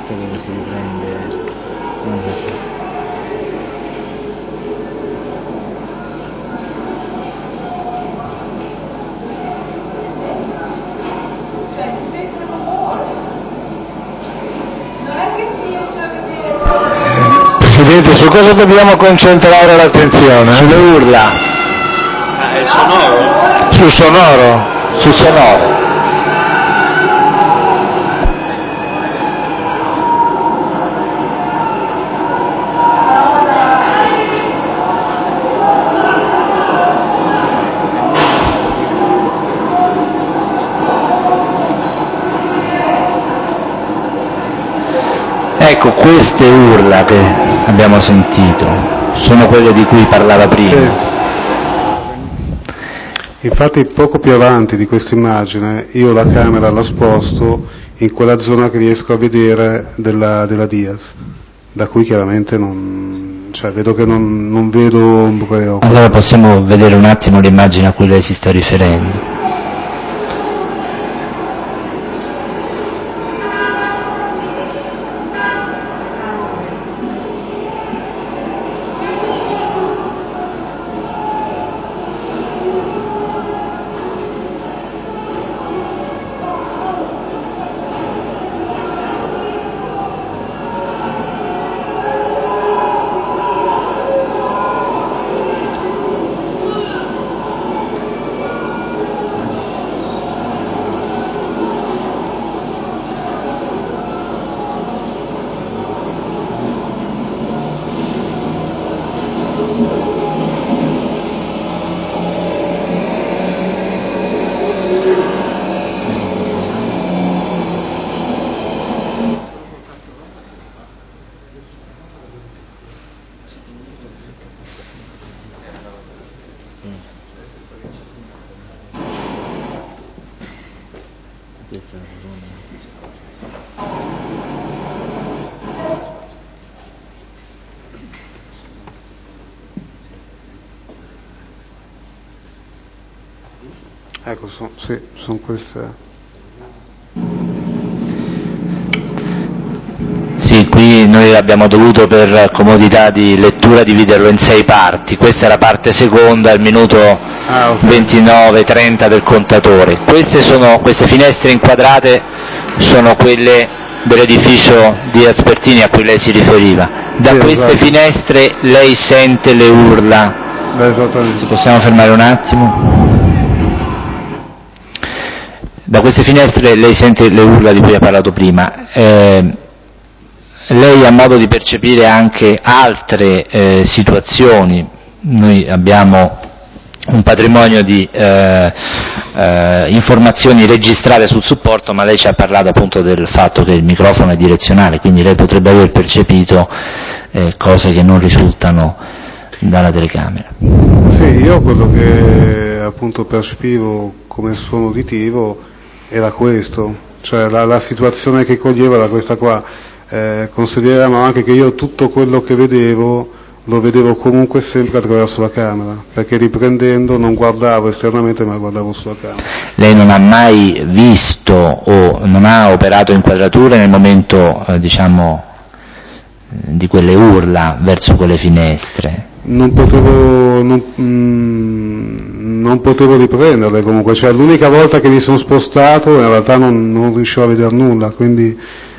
ecco dove si riprende. Presidente, su cosa dobbiamo concentrare l'attenzione? Sulle urla. È il sonoro? Sul sonoro? Sul sonoro. Ecco, queste urla che abbiamo sentito sono quelle di cui parlava prima. Sì. Infatti poco più avanti di questa immagine io la camera la sposto in quella zona che riesco a vedere della Diaz, da cui chiaramente vedo che non vedo un buco. Allora possiamo vedere un attimo l'immagine a cui lei si sta riferendo. Ecco, sono queste. Sì, qui noi abbiamo dovuto per comodità di lettura dividerlo in 6 parti, questa è la parte seconda, il minuto 29-30 del contatore. Queste finestre inquadrate sono quelle dell'edificio di Aspertini a cui lei si riferiva. Da queste finestre lei sente le urla. Se possiamo fermare un attimo. Da queste finestre lei sente le urla di cui ha parlato prima. Lei ha modo di percepire anche altre situazioni. Noi abbiamo un patrimonio di informazioni registrate sul supporto, ma lei ci ha parlato appunto del fatto che il microfono è direzionale, quindi lei potrebbe aver percepito cose che non risultano dalla telecamera. Sì, io quello che appunto percepivo come suono uditivo era questo, cioè la situazione che coglieva era questa qua. Consideriamo anche che io tutto quello che vedevo lo vedevo comunque sempre attraverso la camera, perché riprendendo non guardavo esternamente ma guardavo sulla camera. Lei non ha mai visto o non ha operato inquadrature nel momento di quelle urla verso quelle finestre? Non potevo riprenderle comunque, cioè l'unica volta che mi sono spostato in realtà non riuscivo a vedere nulla, quindi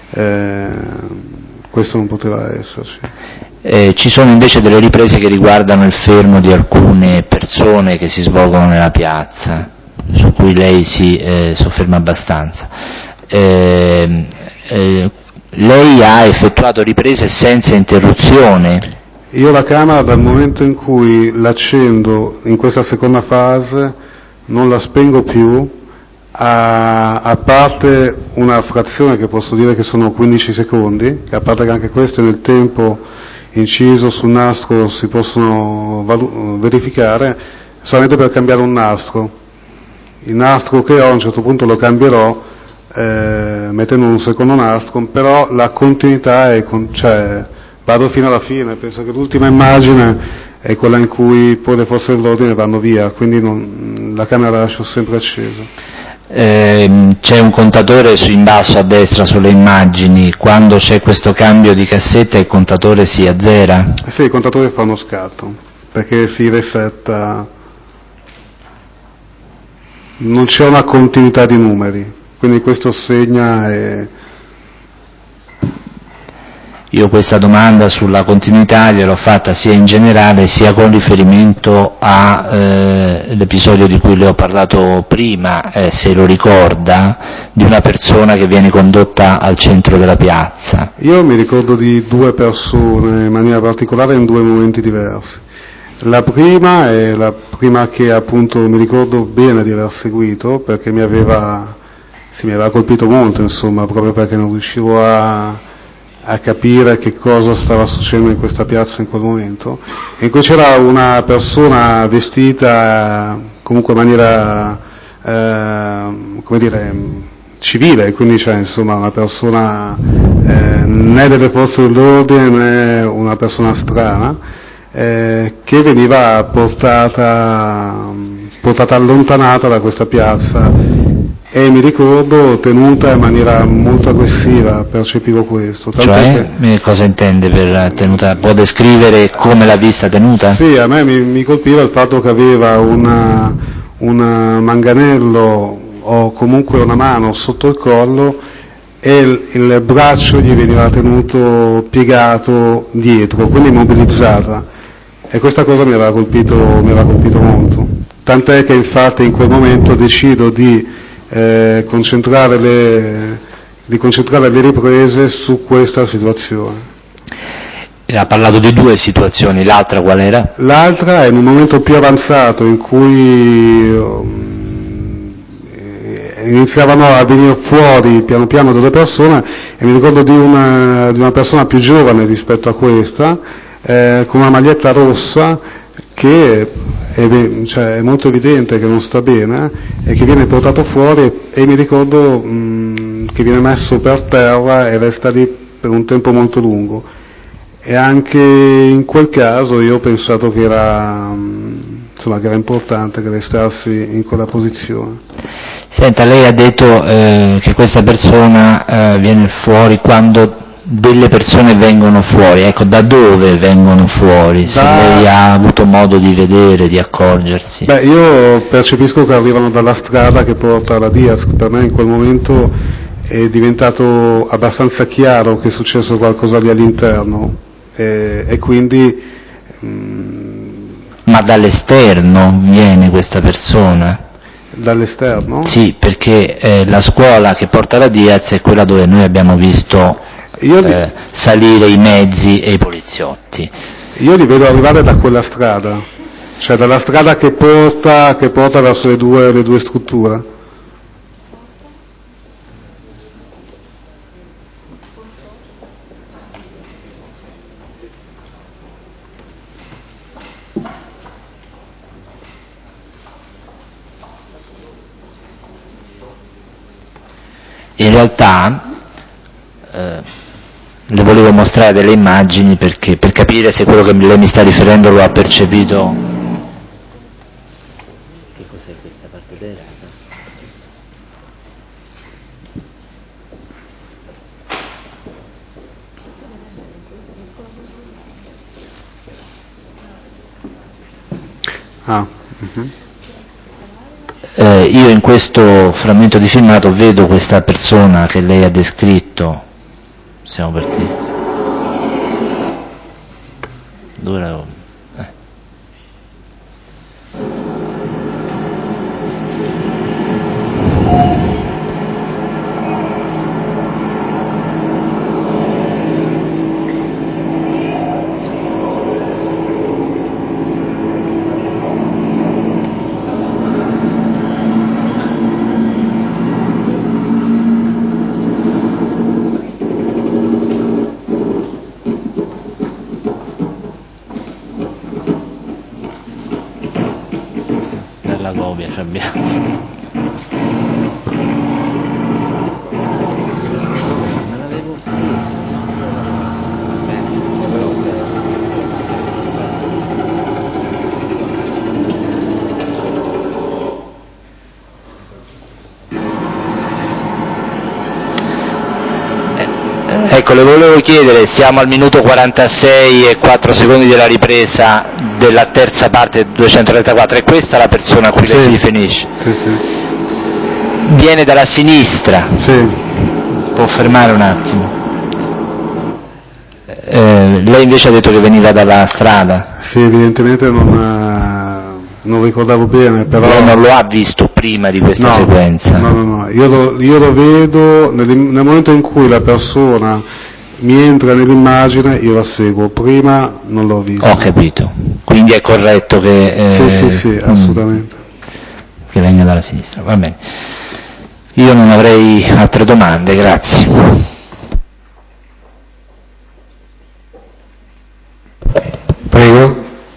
questo non poteva esserci. Ci sono invece delle riprese che riguardano il fermo di alcune persone che si svolgono nella piazza, su cui lei si sofferma abbastanza. Lei ha effettuato riprese senza interruzione? Io la camera dal momento in cui l'accendo in questa seconda fase non la spengo più, a parte una frazione che posso dire che sono 15 secondi, che a parte che anche questo nel tempo inciso sul nastro si possono verificare, solamente per cambiare un nastro. Il nastro che ho a un certo punto lo cambierò mettendo un secondo nastro, però la continuità è vado fino alla fine, penso che l'ultima immagine è quella in cui poi le forze dell'ordine vanno via, quindi la camera la lascio sempre accesa. C'è un contatore in basso a destra sulle immagini, quando c'è questo cambio di cassetta il contatore si azzera? Sì, il contatore fa uno scatto, perché si resetta, non c'è una continuità di numeri, quindi questo segna. Io questa domanda sulla continuità gliel'ho fatta sia in generale sia con riferimento all'episodio di cui le ho parlato prima, se lo ricorda, di una persona che viene condotta al centro della piazza. Io mi ricordo di due persone in maniera particolare in due momenti diversi. La prima è la prima che appunto mi ricordo bene di aver seguito, perché mi aveva colpito molto, insomma, proprio perché non riuscivo a capire che cosa stava succedendo in questa piazza in quel momento, in cui c'era una persona vestita comunque in maniera come dire civile, quindi c'è insomma una persona né delle forze dell'ordine né una persona strana, che veniva portata allontanata da questa piazza, e mi ricordo tenuta in maniera molto aggressiva, percepivo questo. Cioè, cosa intende per tenuta? Può descrivere come l'ha vista tenuta? Sì, a me mi colpiva il fatto che aveva un manganello o comunque una mano sotto il collo e il braccio gli veniva tenuto piegato dietro, quindi immobilizzata, e questa cosa mi aveva colpito molto, tant'è che infatti in quel momento decido di concentrare le riprese su questa situazione. Ha parlato di due situazioni, l'altra qual era? L'altra è in un momento più avanzato in cui iniziavano a venire fuori piano piano delle persone, e mi ricordo di una persona più giovane rispetto a questa, con una maglietta rossa, che è molto evidente che non sta bene, e che viene portato fuori, e mi ricordo che viene messo per terra e resta lì per un tempo molto lungo, e anche in quel caso io ho pensato che era importante che restassi in quella posizione. Senta, lei ha detto che questa persona viene fuori quando delle persone vengono fuori, ecco, da dove vengono fuori, se lei ha avuto modo di vedere, di accorgersi? Beh, io percepisco che arrivano dalla strada che porta alla Diaz. Per me in quel momento è diventato abbastanza chiaro che è successo qualcosa lì all'interno, e quindi... Ma dall'esterno viene questa persona? Dall'esterno? Sì, perché la scuola che porta alla Diaz è quella dove noi abbiamo visto salire i mezzi e i poliziotti. Io li vedo arrivare da quella strada, cioè dalla strada che porta verso le due strutture. In realtà le volevo mostrare delle immagini per capire se quello che lei mi sta riferendo lo ha percepito. Che cos'è questa parte destra? Io in questo frammento di filmato vedo questa persona che lei ha descritto. Siamo partiti. Dove l'avevo? Nella copia ci abbiamo. Ecco, le volevo chiedere, siamo al minuto 46 e 4 secondi della ripresa della terza parte 234, è questa la persona a cui lei si riferisce? Sì, sì. Viene dalla sinistra? Sì. Può fermare un attimo? Lei invece ha detto che veniva dalla strada? Sì, evidentemente non ricordavo bene, però... Lei non lo ha visto prima di questa sequenza? No, io lo vedo nel momento in cui la persona mi entra nell'immagine, io la seguo, prima non l'ho visto. Ho capito, quindi è corretto che... Sì, assolutamente. Che venga dalla sinistra, va bene. Io non avrei altre domande, grazie. Prego.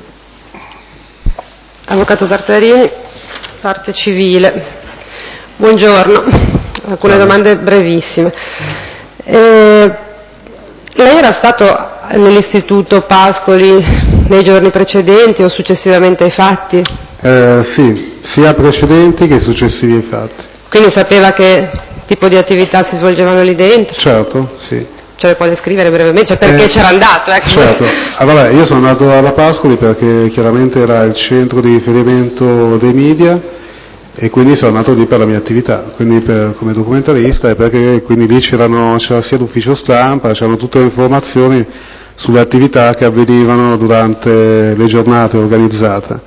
Avvocato Tartarini, parte civile. Buongiorno, alcune domande brevissime. Lei era stato nell'istituto Pascoli nei giorni precedenti o successivamente ai fatti? Sì, sia precedenti che successivi ai fatti. Quindi sapeva che tipo di attività si svolgevano lì dentro? Certo, sì. Ce le può descrivere brevemente? Cioè perché c'era andato? Certo, allora io sono andato alla Pascoli perché chiaramente era il centro di riferimento dei media e quindi sono andato lì per la mia attività, quindi come documentarista, e perché quindi lì c'era sia l'ufficio stampa, c'erano tutte le informazioni sulle attività che avvenivano durante le giornate organizzate.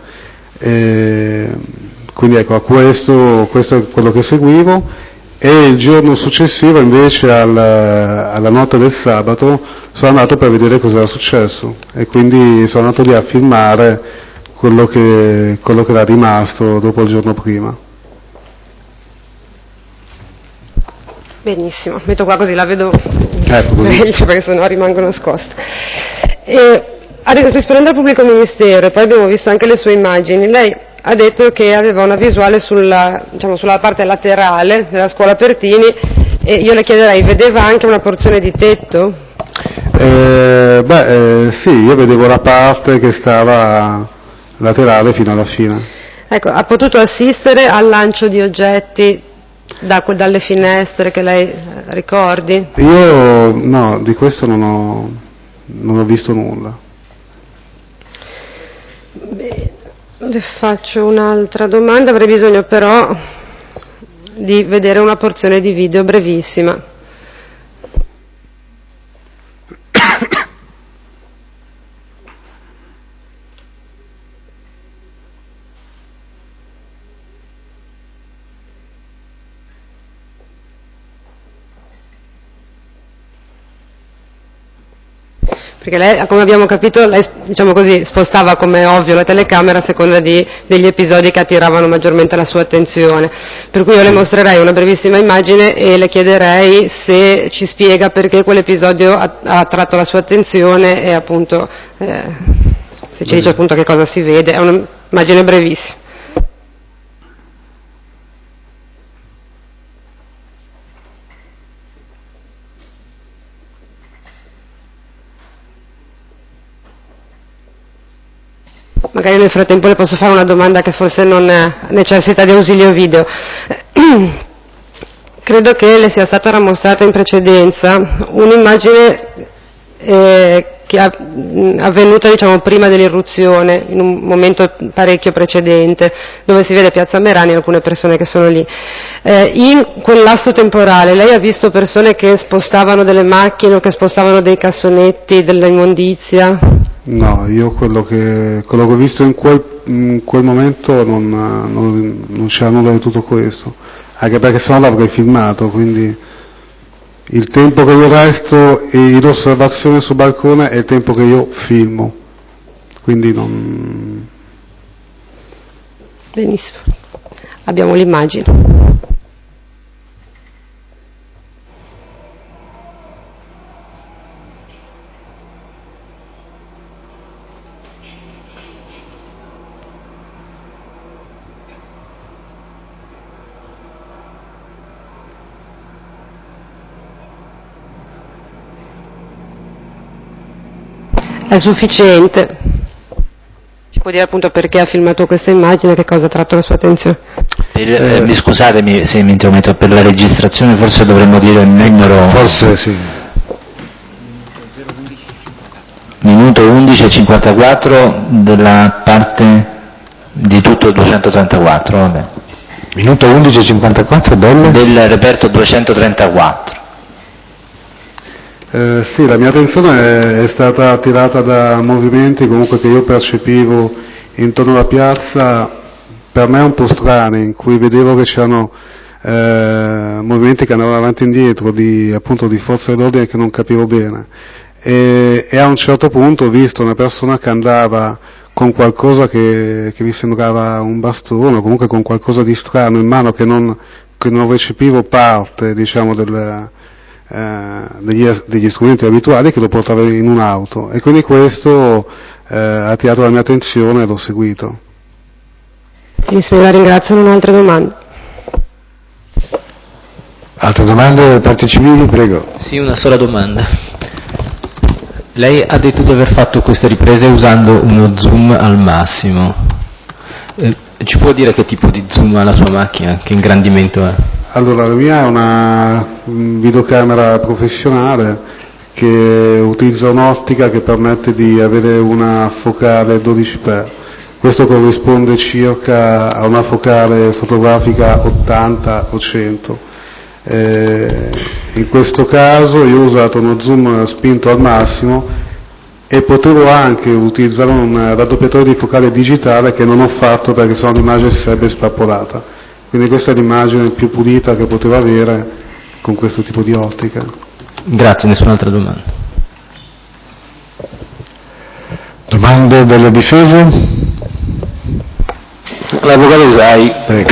Quindi ecco, questo è quello che seguivo. E il giorno successivo invece alla notte del sabato sono andato per vedere cosa era successo e quindi sono andato lì a filmare quello che era rimasto dopo il giorno prima. Benissimo, metto qua così la vedo così. meglio perché sennò rimango nascosta. Rispondendo al pubblico ministero, poi abbiamo visto anche le sue immagini, lei ha detto che aveva una visuale sulla parte laterale della scuola Pertini e io le chiederei, vedeva anche una porzione di tetto? Sì, io vedevo la parte che stava laterale fino alla fine. Ecco, ha potuto assistere al lancio di oggetti dalle finestre che lei ricordi? Io no, di questo non ho visto nulla. Bene, le faccio un'altra domanda, avrei bisogno però di vedere una porzione di video brevissima. Perché lei, come abbiamo capito, lei diciamo così, spostava come ovvio la telecamera a seconda degli episodi che attiravano maggiormente la sua attenzione. Per cui io le mostrerei una brevissima immagine e le chiederei se ci spiega perché quell'episodio ha attratto la sua attenzione e appunto se ci dice appunto che cosa si vede. È un'immagine brevissima. Magari nel frattempo le posso fare una domanda che forse non necessita di ausilio video. Credo che le sia stata mostrata in precedenza un'immagine che è avvenuta diciamo prima dell'irruzione, in un momento parecchio precedente, dove si vede Piazza Merani e alcune persone che sono lì. In quel lasso temporale lei ha visto persone che spostavano delle macchine o che spostavano dei cassonetti, dell'immondizia? No, io quello che ho visto in quel momento non c'era nulla di tutto questo, anche perché sennò l'avrei filmato, quindi il tempo che io resto in osservazione sul balcone è il tempo che io filmo, quindi non... Benissimo, abbiamo l'immagine. È sufficiente. Ci può dire appunto perché ha filmato questa immagine, che cosa ha tratto la sua attenzione? Scusatemi se mi intrometto, per la registrazione forse dovremmo dire il numero. Forse sì. Minuto 11:54 della parte di tutto il 234, vabbè. Minuto 11:54 del reperto 234. Sì, la mia attenzione è stata attirata da movimenti comunque che io percepivo intorno alla piazza, per me un po' strani, in cui vedevo che c'erano movimenti che andavano avanti e indietro appunto di forze dell'ordine che non capivo bene. E a un certo punto ho visto una persona che andava con qualcosa che mi sembrava un bastone, o comunque con qualcosa di strano in mano che non recepivo parte, diciamo, degli strumenti abituali, che lo portava in un'auto, e quindi questo ha attirato la mia attenzione e l'ho seguito. La ringrazio, non ho altre domande. Altre domande da parte civili, prego. Sì, una sola domanda. Lei ha detto di aver fatto queste riprese usando uno zoom al massimo. Ci può dire che tipo di zoom ha la sua macchina? Che ingrandimento è? Allora, la mia è una videocamera professionale che utilizza un'ottica che permette di avere una focale 12x. Questo corrisponde circa a una focale fotografica 80 o 100. In questo caso io ho usato uno zoom spinto al massimo e potevo anche utilizzare un raddoppiatore di focale digitale, che non ho fatto perché sennò l'immagine si sarebbe spappolata. Quindi questa è l'immagine più pulita che potevo avere con questo tipo di ottica. Grazie, nessun'altra domanda. Domande delle difese? L'avvocato Usai. Prego.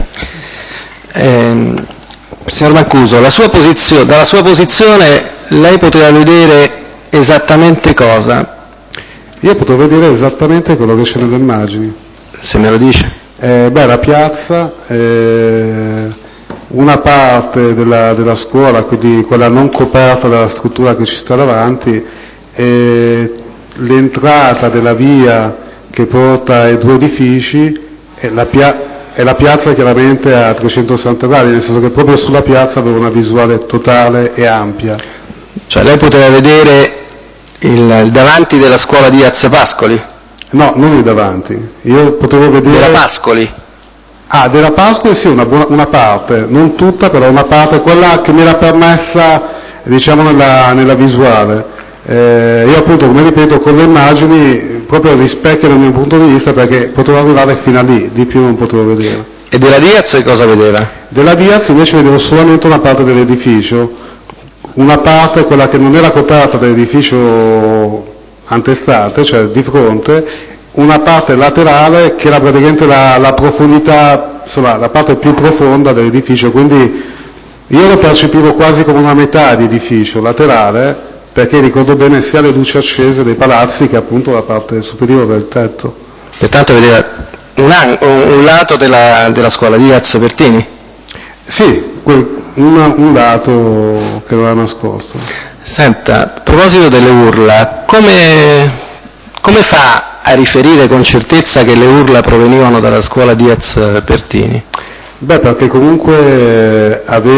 Signor Mancuso, dalla sua posizione lei poteva vedere esattamente cosa? Io potevo vedere esattamente quello che c'è nelle immagini. Se me lo dice. La piazza, una parte della scuola, quindi quella non coperta dalla struttura che ci sta davanti, l'entrata della via che porta ai due edifici e la piazza chiaramente a 360 gradi, nel senso che proprio sulla piazza avevo una visuale totale e ampia. Cioè lei poteva vedere il davanti della scuola di Diaz Pascoli? No, non il davanti. Io potevo vedere... Della Pascoli? Della Pascoli sì, una parte, non tutta, però una parte, quella che mi era permessa, diciamo, nella visuale. Io appunto, come ripeto, con le immagini proprio rispecchiano il mio punto di vista, perché potevo arrivare fino a lì, di più non potevo vedere. E della Diaz cosa vedeva? Della Diaz invece vedevo solamente una parte dell'edificio, una parte, quella che non era coperta dell'edificio antestante, cioè di fronte, una parte laterale che era praticamente la profondità, insomma la parte più profonda dell'edificio, quindi io lo percepivo quasi come una metà di edificio laterale, perché ricordo bene sia le luci accese dei palazzi che appunto la parte superiore del tetto. Pertanto vedeva un lato della scuola di Diaz Pertini? Sì, un lato che non era nascosto. Senta, a proposito delle urla, come fa a riferire con certezza che le urla provenivano dalla scuola Diaz Pertini? Beh, perché comunque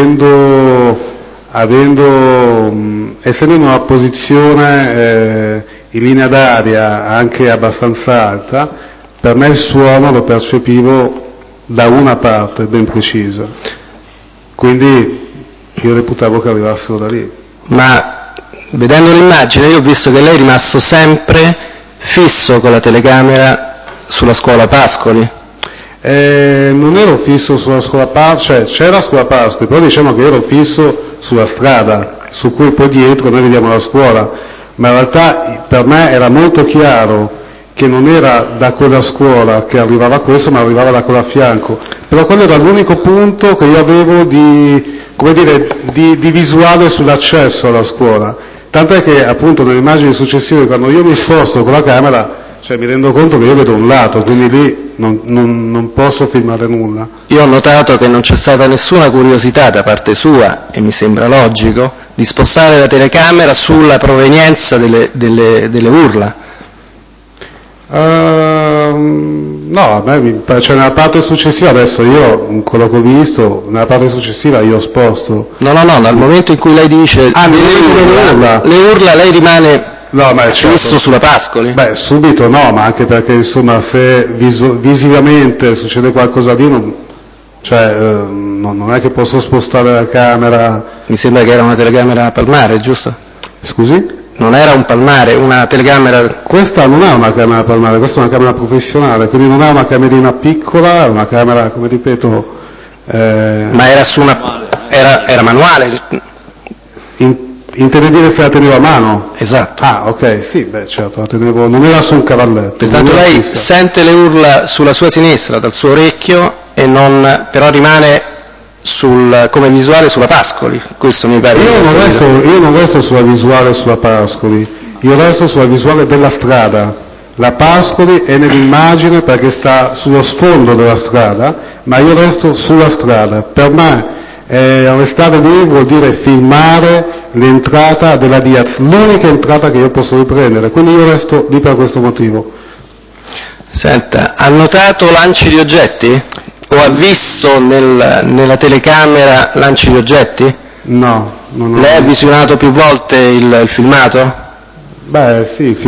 essendo in una posizione in linea d'aria anche abbastanza alta, per me il suono lo percepivo da una parte ben precisa, quindi io reputavo che arrivassero da lì. Ma vedendo l'immagine io ho visto che lei è rimasto sempre fisso con la telecamera sulla scuola Pascoli. Non ero fisso sulla scuola Pascoli, cioè c'era la scuola Pascoli, però diciamo che ero fisso sulla strada, su cui poi dietro noi vediamo la scuola, ma in realtà per me era molto chiaro che non era da quella scuola che arrivava questo, ma arrivava da quella a fianco. Però quello era l'unico punto che io avevo di visuale sull'accesso alla scuola. Tant'è che appunto nelle immagini successive, quando io mi sposto con la camera, cioè mi rendo conto che io vedo un lato, quindi lì non posso filmare nulla. Io ho notato che non c'è stata nessuna curiosità da parte sua, e mi sembra logico, di spostare la telecamera sulla provenienza delle urla. No, a me cioè nella parte successiva, adesso io, quello che ho visto, nella parte successiva io ho sposto. No, dal momento in cui lei dice le urla, lei rimane fisso sulla Pascoli? Beh, subito no, ma anche perché insomma se visivamente succede qualcosa di non è che posso spostare la camera. Mi sembra che era una telecamera palmare, giusto? Scusi? Non era un palmare, una telecamera... Questa non è una camera palmare, questa è una camera professionale, quindi non è una camerina piccola, è una camera, come ripeto... Ma era su una... era manuale? Intende dire se la tenevo a mano? Esatto. Ah, ok, sì, beh certo, la tenevo, non era su un cavalletto. Pertanto lei sente le urla sulla sua sinistra, dal suo orecchio, e non, però rimane come visuale sulla Pascoli, questo mi pare. Io non resto sulla visuale sulla Pascoli, io resto sulla visuale della strada. La Pascoli è nell'immagine perché sta sullo sfondo della strada, ma io resto sulla strada. Per me restare lì vuol dire filmare l'entrata della Diaz, l'unica entrata che io posso riprendere, quindi io resto lì per questo motivo. Senta, ha notato lanci di oggetti? O ha visto nella telecamera lanci di oggetti? No. Lei ha visionato più volte il filmato? Beh sì, il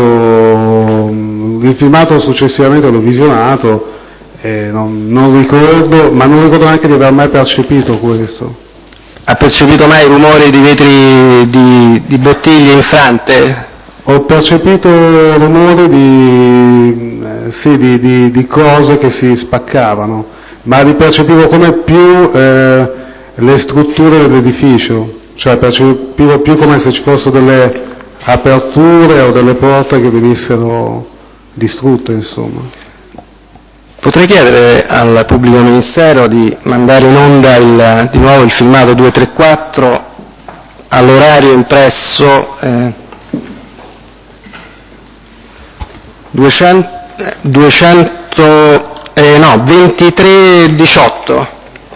filmato successivamente l'ho visionato, non ricordo, ma non ricordo neanche di aver mai percepito questo. Ha percepito mai rumori di vetri di bottiglie infrante? Ho percepito rumori di cose che si spaccavano, ma li percepivo come più le strutture dell'edificio, cioè percepivo più come se ci fossero delle aperture o delle porte che venissero distrutte, insomma. Potrei chiedere al pubblico ministero di mandare in onda di nuovo il filmato 234 all'orario impresso 23:18.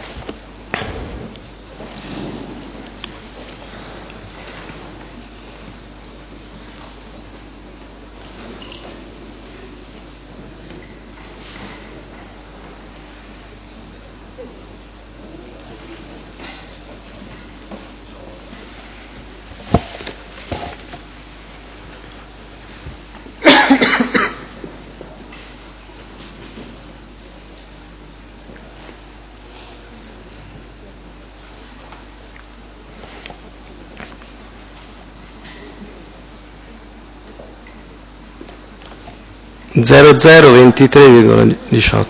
(0023,18).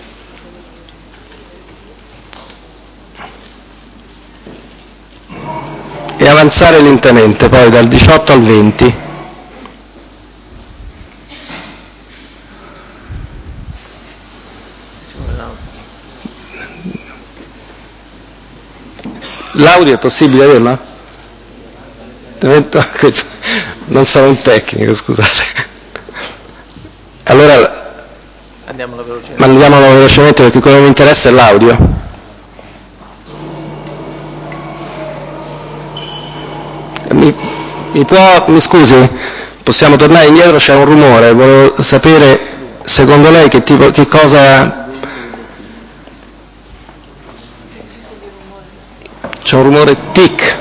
E avanzare lentamente poi dal 18 al 20. L'audio è possibile averla? Non sono un tecnico, scusate. Allora mandiamolo velocemente perché quello che mi interessa è l'audio. Mi scusi, possiamo tornare indietro, c'è un rumore, volevo sapere secondo lei che cosa... C'è un rumore tic.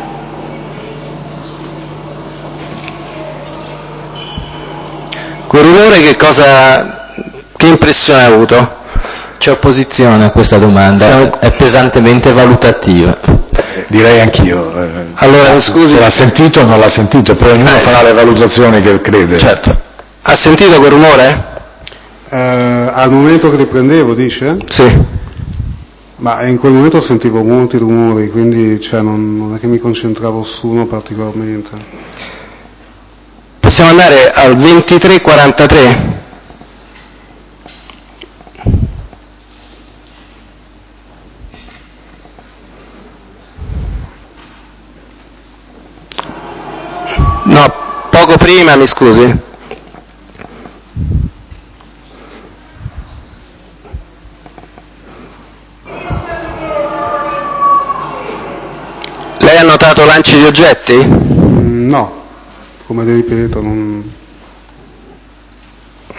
Quel rumore che impressione ha avuto? C'è opposizione a questa domanda, è pesantemente valutativa. Direi anch'io. Allora, mi scusi. Se l'ha sentito o non l'ha sentito, poi ognuno farà le valutazioni che crede. Certo. Ha sentito quel rumore? Al momento che riprendevo, dice? Sì. Ma in quel momento sentivo molti rumori, quindi non è che mi concentravo su uno particolarmente. Possiamo andare al 23:43. No, poco prima, mi scusi. Lei ha notato lanci di oggetti? No, come ripeto, non...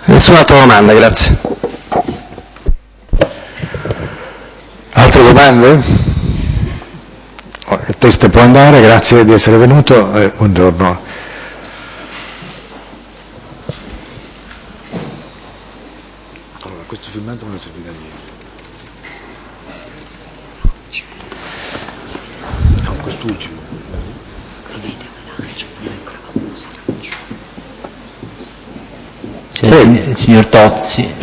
Nessuna altra domanda, grazie. Altre domande? Il test può andare, grazie di essere venuto, buongiorno. Allora, questo filmato me lo serve da niente. No, quest'ultimo. Si vede, il signor Tozzi.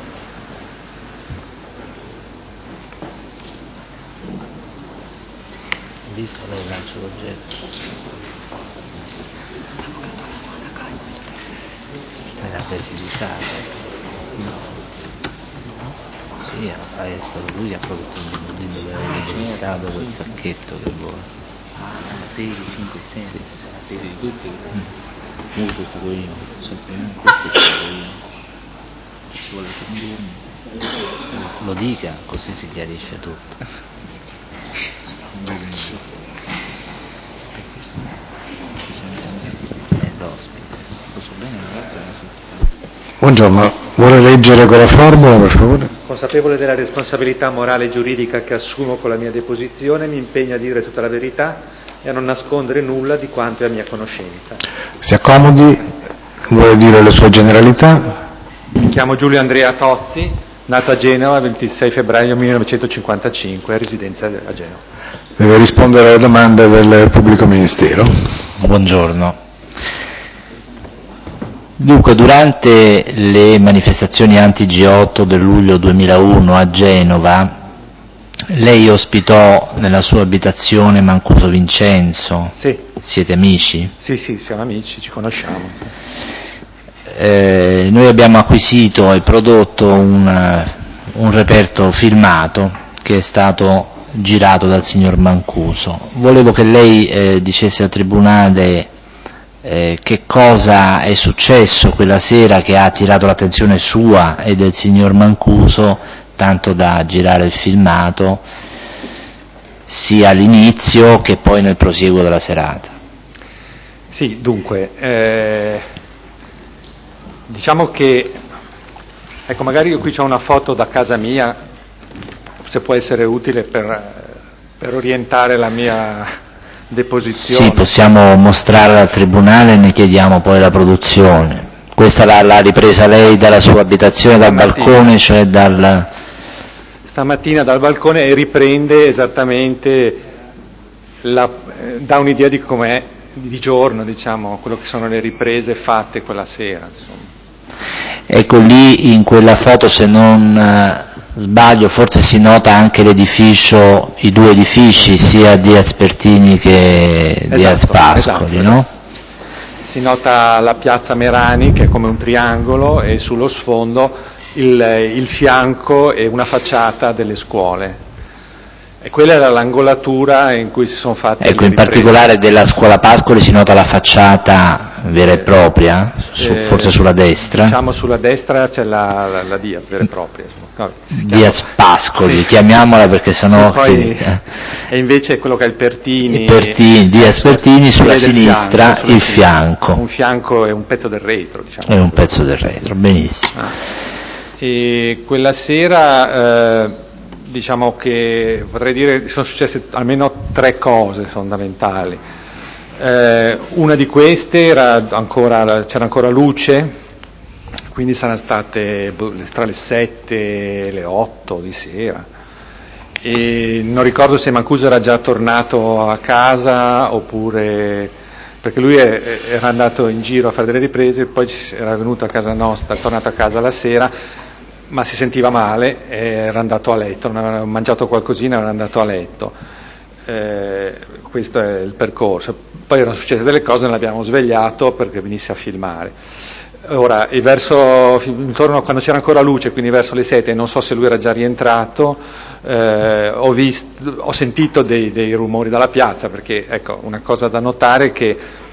Visto lei lancio l'oggetto. Stai a verificare. No. Sì, è stato lui che ha prodotto il stato quel sacchetto che vuole. La tesi 5 e 6. Sì. La tesi di tutti. Uno sono stato io, sempre io, questo sono stato io. Ci vuole che un giorno. Lo dica, così si chiarisce tutto. Buongiorno, vuole leggere quella formula per favore? Consapevole della responsabilità morale e giuridica che assumo con la mia deposizione, mi impegno a dire tutta la verità e a non nascondere nulla di quanto è a mia conoscenza. Si accomodi, vuole dire le sue generalità? Mi chiamo Giulio Andrea Tozzi, nato a Genova il 26 febbraio 1955, residenza a Genova. Deve rispondere alle domande del pubblico ministero. Buongiorno. Dunque, durante le manifestazioni anti-G8 del luglio 2001 a Genova, lei ospitò nella sua abitazione Mancuso Vincenzo. Sì. Siete amici? Sì, siamo amici, ci conosciamo. Noi abbiamo acquisito e prodotto un reperto filmato che è stato girato dal signor Mancuso. Volevo che lei dicesse al Tribunale che cosa è successo quella sera che ha attirato l'attenzione sua e del signor Mancuso, tanto da girare il filmato, sia all'inizio che poi nel prosieguo della serata. Sì, dunque, diciamo che, ecco, magari io qui c'ho una foto da casa mia, se può essere utile per orientare la mia deposizione. Sì, possiamo mostrarla al Tribunale e ne chiediamo poi la produzione. Questa l'ha ripresa lei dalla sua abitazione, dal balcone, cioè stamattina dal balcone, e riprende esattamente, dà un'idea di com'è di giorno, diciamo, quello che sono le riprese fatte quella sera, insomma. Ecco, lì in quella foto, se non sbaglio, forse si nota anche l'edificio, i due edifici, sia Diaz Pertini che Diaz Pascoli, esatto. no? Si nota la piazza Merani, che è come un triangolo, e sullo sfondo il fianco e una facciata delle scuole. E quella era l'angolatura in cui si sono fatte ecco, le in riprese. particolare della scuola Pascoli si nota la facciata vera e propria, forse sulla destra. Diciamo sulla destra c'è la Diaz vera e propria. Diaz Pascoli, sì. Chiamiamola perché sennò... Sì, poi, e invece quello che è il Pertini... Diaz Pertini, sulla sinistra fianco, il fianco. Un fianco e un pezzo del retro, diciamo. È un pezzo del retro, benissimo. E quella sera... diciamo che potrei dire sono successe almeno 3 cose fondamentali. Una di queste c'era ancora luce, quindi saranno state tra le 7 e le 8 di sera, e non ricordo se Mancuso era già tornato a casa oppure, perché lui era andato in giro a fare delle riprese, poi era venuto a casa nostra, è tornato a casa la sera, ma si sentiva male, era andato a letto, non aveva mangiato qualcosina, era andato a letto. Questo è il percorso. Poi erano successe delle cose, non l'abbiamo svegliato perché venisse a filmare. Ora, intorno quando c'era ancora luce, quindi verso le 7, non so se lui era già rientrato, ho sentito dei rumori dalla piazza, perché ecco, una cosa da notare è che